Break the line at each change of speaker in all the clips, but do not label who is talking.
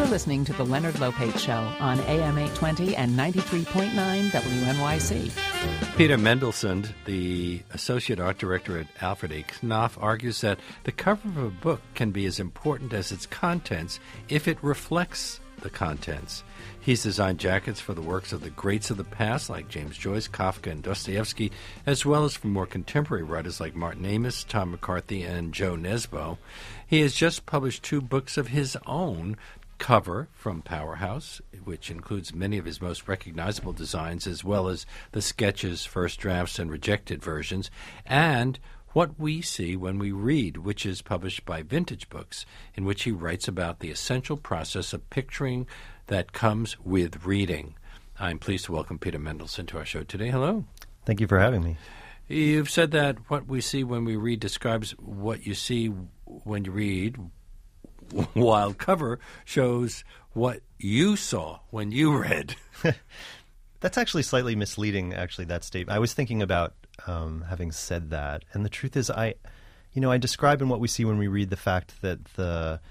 listening to The Leonard Lopate Show on AM 820 and 93.9 WNYC.
Peter Mendelsohn, the Associate Art Director at Alfred A. Knopf, argues that the cover of a book can be as important as its contents if it reflects the contents. He's designed jackets for the works of the greats of the past, like James Joyce, Kafka, and Dostoevsky, as well as for more contemporary writers like Martin Amis, Tom McCarthy, and Joe Nesbo. He has just published 2 books of his own, Cover from Powerhouse, which includes many of his most recognizable designs, as well as the sketches, first drafts, and rejected versions, and What We See When We Read, which is published by Vintage Books, in which he writes about the essential process of picturing that comes with reading. I'm pleased to welcome Peter Mendelsohn to our show today. Hello.
Thank you for having me.
You've said that What We See When We Read describes what you see when you read, while Cover shows what you saw when you read.
That's actually slightly misleading, that statement. I was thinking about having said that. And the truth is, I describe in What We See When We Read the fact that the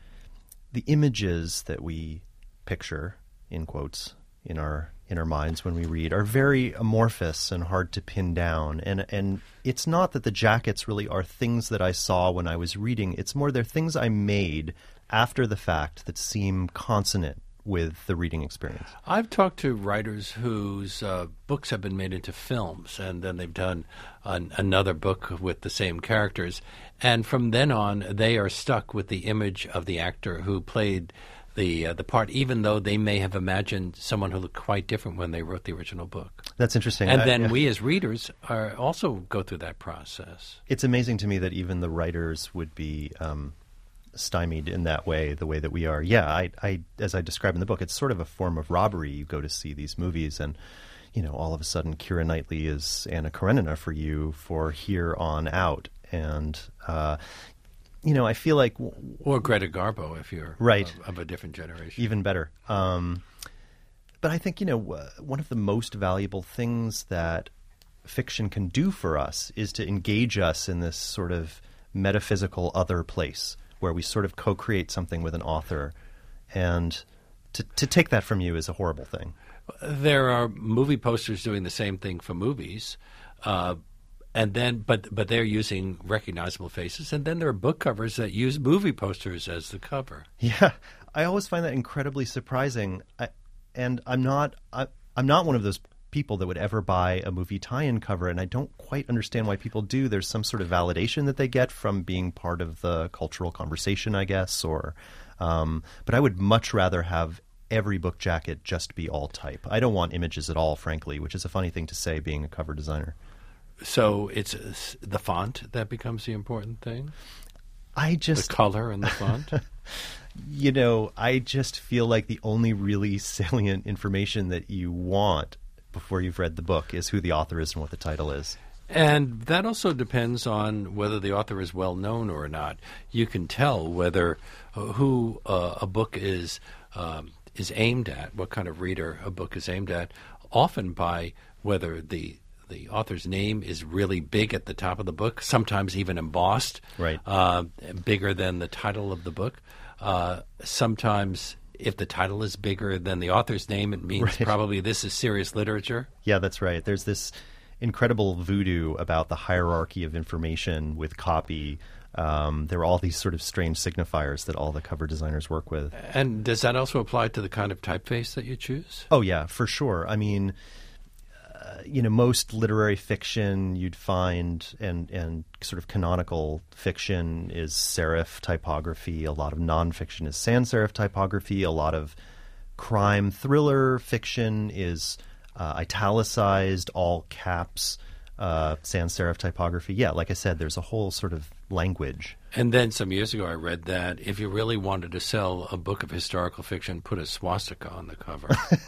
images that we picture, in quotes, in our minds when we read are very amorphous and hard to pin down. And it's not that the jackets really are things that I saw when I was reading. It's more they're things I made after the fact that seem consonant with the reading experience.
I've talked to writers whose books have been made into films, and then they've done another book with the same characters. And from then on, they are stuck with the image of the actor who played the part, even though they may have imagined someone who looked quite different when they wrote the original book.
That's interesting.
And then we as readers also go through that process.
It's amazing to me that even the writers would be stymied in that way, the way that we are. Yeah, I as I describe in the book, it's sort of a form of robbery. You go to see these movies and, all of a sudden Keira Knightley is Anna Karenina for you for here on out. And I feel like...
Or Greta Garbo, if you're
right.
Of a different generation.
Even better. But I think, one of the most valuable things that fiction can do for us is to engage us in this sort of metaphysical other place where we sort of co-create something with an author. And to take that from you is a horrible thing.
There are movie posters doing the same thing for movies. And then, but they're using recognizable faces, and then there are book covers that use movie posters as the cover.
Yeah, I always find that incredibly surprising. And I'm not one of those people that would ever buy a movie tie-in cover, and I don't quite understand why people do. There's some sort of validation that they get from being part of the cultural conversation, I guess. But I would much rather have every book jacket just be all type. I don't want images at all, frankly, which is a funny thing to say, being a cover designer.
So it's the font that becomes the important thing? The color and the font?
I just feel like the only really salient information that you want before you've read the book is who the author is and what the title is.
And that also depends on whether the author is well known or not. You can tell whether who a book is aimed at, what kind of reader a book is aimed at, often by whether the author's name is really big at the top of the book, sometimes even embossed,
right?
Bigger than the title of the book. Sometimes if the title is bigger than the author's name, it means probably this is serious literature.
Yeah, that's right. There's this incredible voodoo about the hierarchy of information with copy. There are all these sort of strange signifiers that all the cover designers work with.
And does that also apply to the kind of typeface that you choose?
Oh, yeah, for sure. I mean... most literary fiction you'd find and sort of canonical fiction is serif typography. A lot of nonfiction is sans serif typography. A lot of crime thriller fiction is italicized, all caps, sans serif typography. Yeah, like I said, there's a whole sort of language.
And then some years ago I read that if you really wanted to sell a book of historical fiction, put a swastika on the cover.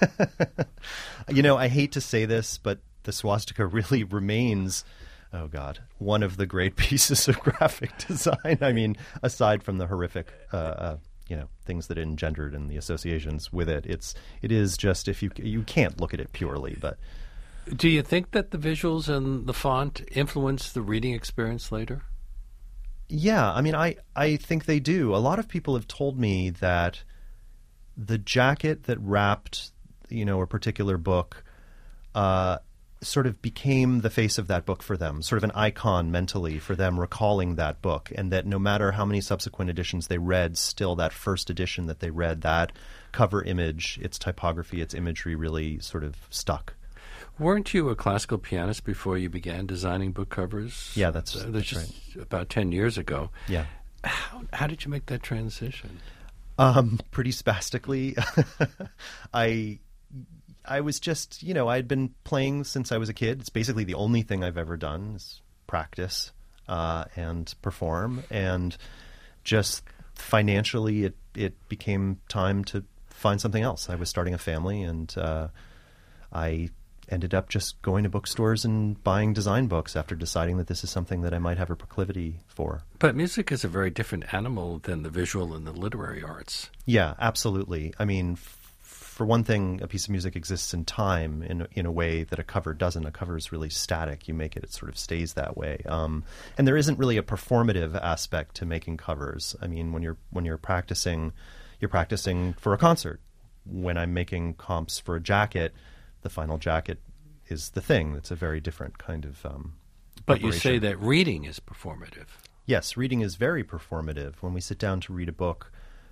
I hate to say this, but the swastika really remains, oh God, one of the great pieces of graphic design. I mean, aside from the horrific, things that it engendered and the associations with it, it is just, if you can't look at it purely, but...
Do you think that the visuals and the font influence the reading experience later?
Yeah, I mean, I think they do. A lot of people have told me that the jacket that wrapped, a particular book sort of became the face of that book for them, sort of an icon mentally for them recalling that book, and that no matter how many subsequent editions they read, still that first edition that they read, that cover image, its typography, its imagery really sort of stuck.
Weren't you a classical pianist before you began designing book covers?
Yeah, that's
just
right.
About 10 years ago.
Yeah.
How did you make that transition?
Pretty spastically. I was just, I'd been playing since I was a kid. It's basically the only thing I've ever done is practice and perform. And just financially, it became time to find something else. I was starting a family, and I ended up just going to bookstores and buying design books after deciding that this is something that I might have a proclivity for.
But music is a very different animal than the visual and the literary arts.
Yeah, absolutely. I mean, for one thing, a piece of music exists in time in a way that a cover doesn't. A cover is really static. You make it, it sort of stays that way. And there isn't really a performative aspect to making covers. I mean, when you're practicing, you're practicing for a concert. When I'm making comps for a jacket, the final jacket is the thing. It's a very different kind of
But you say
preparation.
that reading is performative.
Yes, reading is very performative. When we sit down to read a book,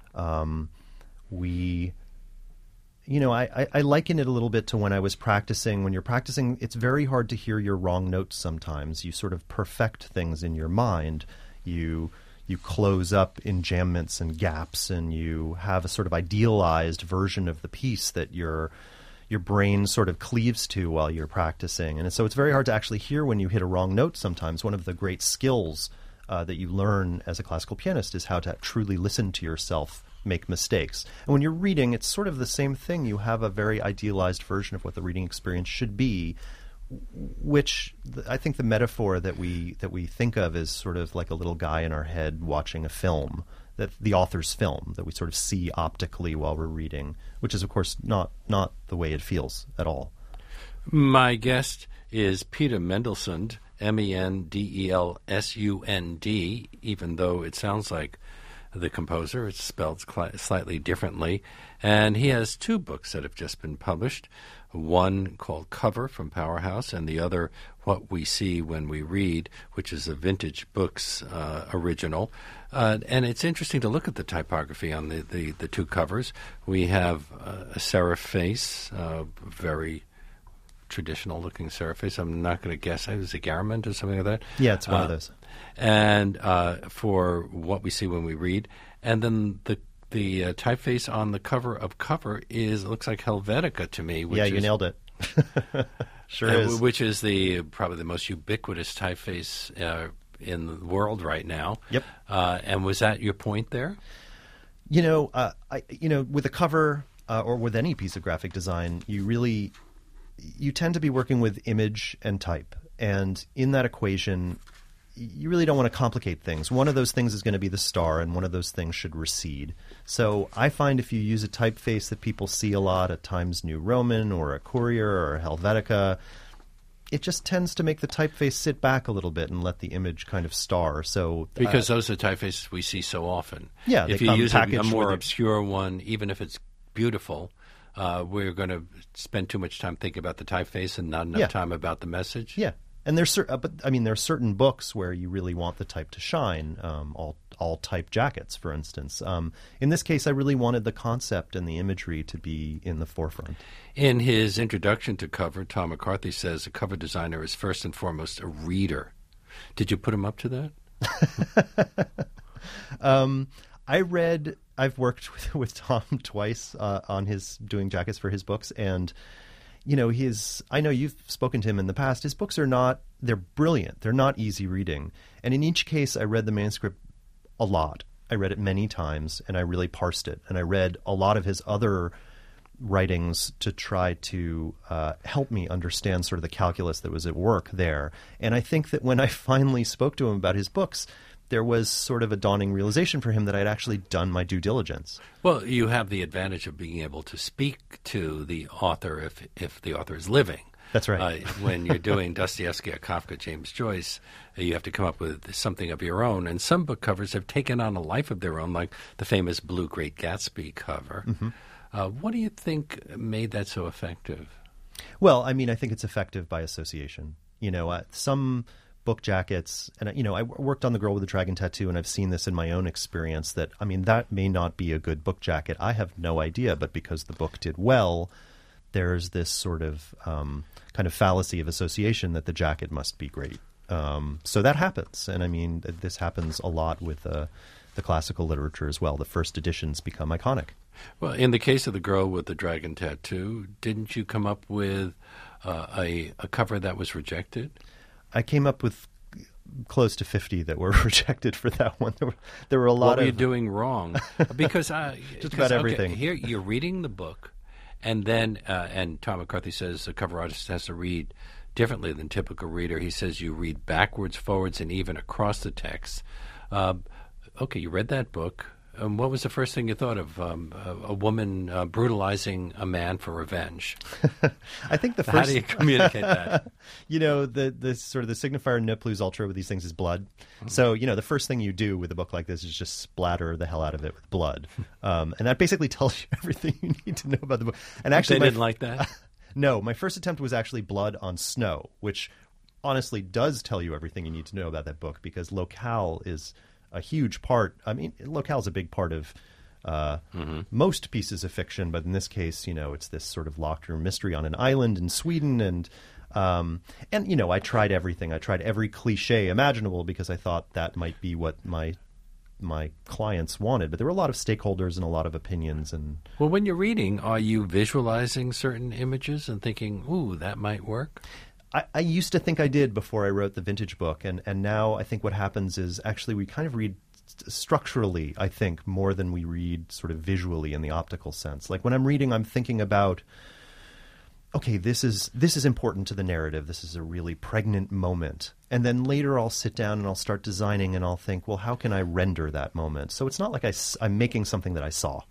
I liken it a little bit to when I was practicing. When you're practicing, it's very hard to hear your wrong notes sometimes. You sort of perfect things in your mind. You close up enjambments and gaps, and you have a sort of idealized version of the piece that your brain sort of cleaves to while you're practicing. And so it's very hard to actually hear when you hit a wrong note sometimes. One of the great skills that you learn as a classical pianist is how to truly listen to yourself make mistakes. And when you're reading, it's sort of the same thing. You have a very idealized version of what the reading experience should be, which I think the metaphor that we think of is sort of like a little guy in our head watching a film, that the author's film that we sort of see optically while we're reading, which is, of course, not the way it feels at all.
My guest is Peter Mendelsund, Mendelsund, even though it sounds like the composer. It's spelled slightly differently. And he has two books that have just been published, one called Cover from Powerhouse, and the other, What We See When We Read, which is a Vintage Books original. And it's interesting to look at the typography on the two covers. We have a serif face, very traditional-looking serif face. I'm not going to guess. It was a Garamond or something like that.
Yeah, it's one of those.
And for What We See When We Read. And then the typeface on the cover of Cover looks like Helvetica to me.
Yeah, you nailed it. Sure is. Which
is probably the most ubiquitous typeface in the world right now.
Yep.
And was that your point there?
With a cover or with any piece of graphic design, you tend to be working with image and type. And in that equation, you really don't want to complicate things. One of those things is going to be the star, and one of those things should recede. So I find if you use a typeface that people see a lot, at Times New Roman or a Courier or a Helvetica, it just tends to make the typeface sit back a little bit and let the image kind of star. So
because those are typefaces we see so often.
Yeah,
if you use a more obscure one, even if it's beautiful, we're going to spend too much time thinking about the typeface and not enough time about the message.
Yeah. And there are certain books where you really want the type to shine, all type jackets, for instance. In this case, I really wanted the concept and the imagery to be in the forefront.
In his introduction to Cover, Tom McCarthy says a cover designer is first and foremost a reader. Did you put him up to that?
I've worked with Tom twice on doing jackets for his books, and I know you've spoken to him in the past. His books they're brilliant. They're not easy reading. And in each case, I read the manuscript a lot. I read it many times, and I really parsed it. And I read a lot of his other writings to try to help me understand sort of the calculus that was at work there. And I think that when I finally spoke to him about his books, there was sort of a dawning realization for him that I'd actually done my due diligence.
Well, you have the advantage of being able to speak to the author if the author is living.
That's right.
When you're doing Dostoevsky or Kafka, James Joyce, you have to come up with something of your own. And some book covers have taken on a life of their own, like the famous Blue Great Gatsby cover. What do you think made that so effective?
Well, I mean, I think it's effective by association. Some book jackets, and I worked on The Girl with the Dragon Tattoo, and I've seen this in my own experience that, I mean, that may not be a good book jacket. I have no idea, but because the book did well, there's this sort of kind of fallacy of association that the jacket must be great. So that happens, and I mean, this happens a lot with the classical literature as well. The first editions become iconic.
Well, in the case of The Girl with the Dragon Tattoo, didn't you come up with a cover that was rejected?
I came up with close to 50 that were rejected for that one. There were a lot of...
What were you doing wrong? Because
just about everything.
Here you're reading the book, and then and Tom McCarthy says the cover artist has to read differently than typical reader. He says you read backwards, forwards, and even across the text. Okay, you read that book. What was the first thing you thought of? A woman brutalizing a man for revenge.
I think the first.
How do you communicate that?
The sort of the signifier ne plus ultra with these things is blood. Mm-hmm. So the first thing you do with a book like this is just splatter the hell out of it with blood, and that basically tells you everything you need to know about the book. And actually,
they didn't like that.
No, my first attempt was actually blood on snow, which honestly does tell you everything you need to know about that book because locale is a huge part. I mean, locale is a big part of most pieces of fiction, but in this case, it's this sort of locked room mystery on an island in Sweden, and I tried everything. I tried every cliche imaginable because I thought that might be what my clients wanted. But there were a lot of stakeholders and a lot of opinions. And
well, when you're reading, are you visualizing certain images and thinking, "Ooh, that might work"?
I used to think I did before I wrote the vintage book, and now I think what happens is actually we kind of read structurally, I think, more than we read sort of visually in the optical sense. Like when I'm reading, I'm thinking about, okay, this is important to the narrative. This is a really pregnant moment. And then later I'll sit down and I'll start designing and I'll think, well, how can I render that moment? So it's not like I'm making something that I saw.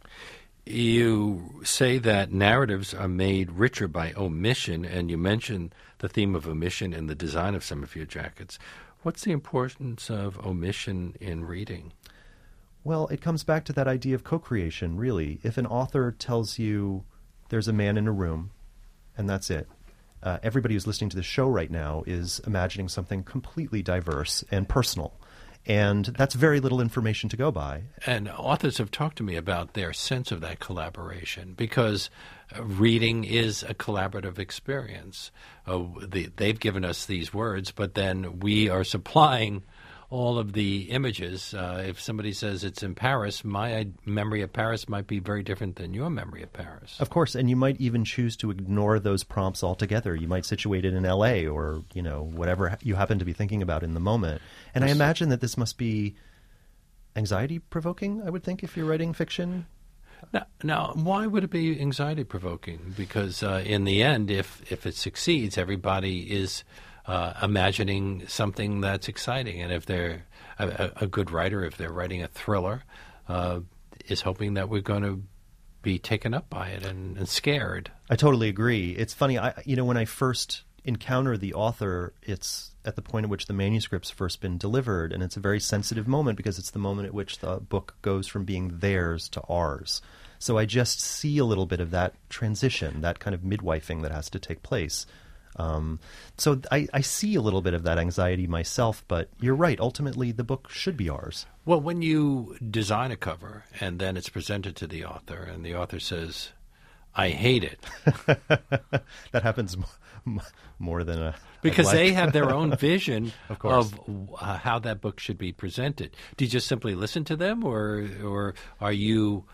You say that narratives are made richer by omission, and you mentioned the theme of omission in the design of some of your jackets. What's the importance of omission in reading?
Well, it comes back to that idea of co-creation, really. If an author tells you there's a man in a room, and that's it, everybody who's listening to the show right now is imagining something completely diverse and personal. And that's very little information to go by.
And authors have talked to me about their sense of that collaboration because reading is a collaborative experience. They've given us these words, but then we are supplying all of the images. If somebody says it's in Paris, my memory of Paris might be very different than your memory of Paris.
Of course, and you might even choose to ignore those prompts altogether. You might situate it in L.A. or, whatever you happen to be thinking about in the moment. And I imagine that this must be anxiety-provoking, I would think, if you're writing fiction.
Now, why would it be anxiety-provoking? Because in the end, if it succeeds, everybody is imagining something that's exciting. And if they're a good writer, if they're writing a thriller, is hoping that we're going to be taken up by it and scared.
I totally agree. It's funny, when I first encounter the author, it's at the point at which the manuscript's first been delivered, and it's a very sensitive moment because it's the moment at which the book goes from being theirs to ours. So I just see a little bit of that transition, that kind of midwifing that has to take place. So I see a little bit of that anxiety myself, but you're right. Ultimately, the book should be ours.
Well, when you design a cover and then it's presented to the author and the author says, I hate it.
That happens more than
because they have their own vision
of
how that book should be presented. Do you just simply listen to them, or are you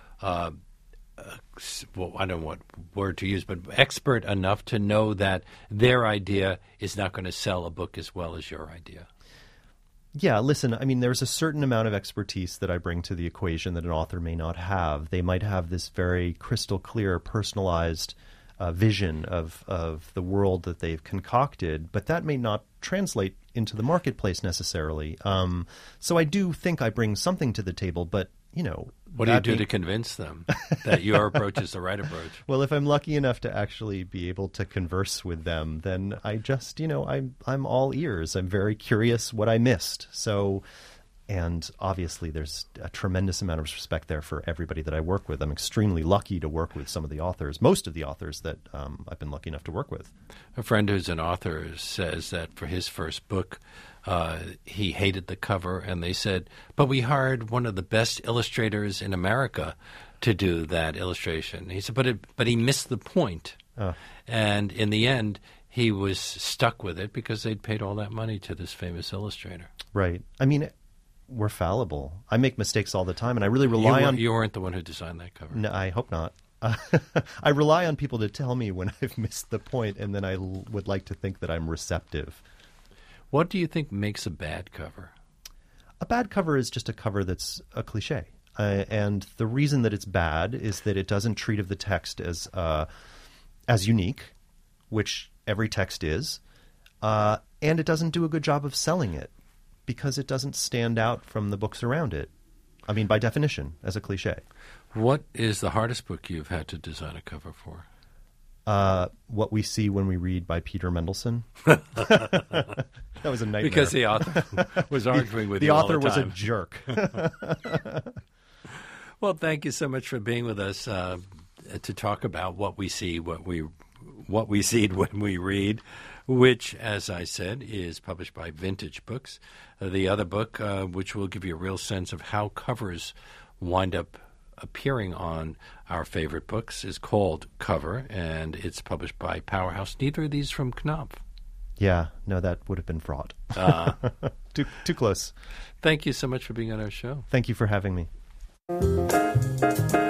well, I don't know what word to use, but expert enough to know that their idea is not going to sell a book as well as your idea?
Yeah, listen, I mean, there's a certain amount of expertise that I bring to the equation that an author may not have. They might have this very crystal clear, personalized vision of the world that they've concocted, but that may not translate into the marketplace necessarily. So I do think I bring something to the table, but
what do you do to convince them that your approach is the right approach?
Well, if I'm lucky enough to actually be able to converse with them, then I just, I'm all ears. I'm very curious what I missed. So, And obviously there's a tremendous amount of respect there for everybody that I work with. I'm extremely lucky to work with some of the authors, most of the authors that I've been lucky enough to work with.
A friend who's an author says that for his first book, he hated the cover, and they said, but we hired one of the best illustrators in America to do that illustration. He said, but he missed the point. And in the end, he was stuck with it because they'd paid all that money to this famous illustrator.
Right. I mean, we're fallible. I make mistakes all the time, and I really rely on...
You weren't the one who designed that cover.
No, I hope not. I rely on people to tell me when I've missed the point, and then I would like to think that I'm receptive.
What do you think makes a bad cover?
A bad cover is just a cover that's a cliche. And the reason that it's bad is that it doesn't treat of the text as unique, which every text is, and it doesn't do a good job of selling it, because it doesn't stand out from the books around it. I mean, by definition, as a cliche.
What is the hardest book you've had to design a cover for?
What We See When We Read by Peter Mendelsohn. That was a nightmare.
Because the author was arguing with you all the time.
The author was a jerk.
Well, thank you so much for being with us to talk about what we see, what we see when we read, which, as I said, is published by Vintage Books. The other book, which will give you a real sense of how covers wind up appearing on our favorite books, is called Cover, and it's published by Powerhouse. Neither of these from Knopf.
Yeah, no, that would have been fraught. Too close.
Thank you so much for being on our show.
Thank you for having me.